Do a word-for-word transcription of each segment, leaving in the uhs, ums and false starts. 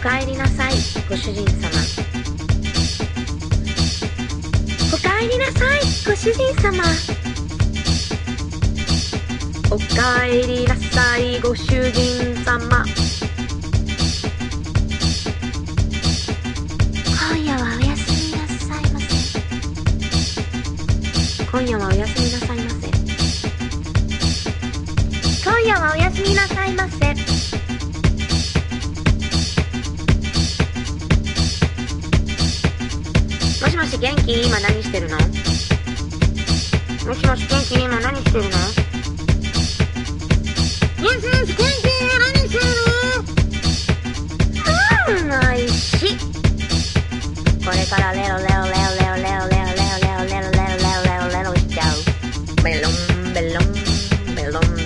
かえりなさいご主人様。おかえりなさいご主人様。おかえりなさいご主人様。今夜はおやすみなさいませ。今夜はおやすみなさいませ。今夜はおやすみなさいませ。もしもし元気？今何してるの？もしもし元気？今何してるの？もしもし元気？何してるの？うん、おいしい。これからレロレロレロレロレロレロレロレロレロレロレロレロレロしちゃう。ベロンベロンベロンベロン。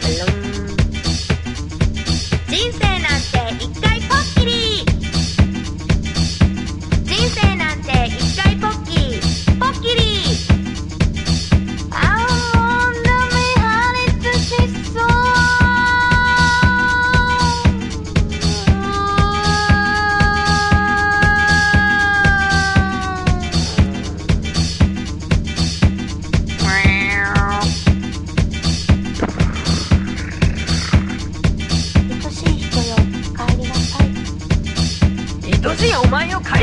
人生なんて一回ポッキリ。人生なんて一回ポッキリポッキリ。ああもうダメ破裂しそう。愛しい人よ帰りなさい。愛しいお前よ帰